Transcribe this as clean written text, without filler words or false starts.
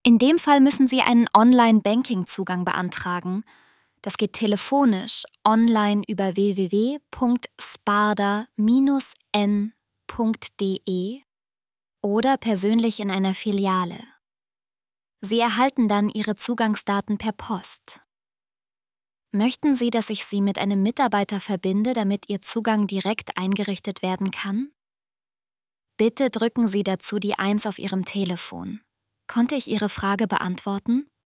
In dem Fall müssen Sie einen Online-Banking-Zugang beantragen. Das geht telefonisch online über www.sparda-n.de oder persönlich in einer Filiale. Sie erhalten dann Ihre Zugangsdaten per Post. Möchten Sie, dass ich Sie mit einem Mitarbeiter verbinde, damit Ihr Zugang direkt eingerichtet werden kann? Bitte drücken Sie dazu die 1 auf Ihrem Telefon. Konnte ich Ihre Frage beantworten?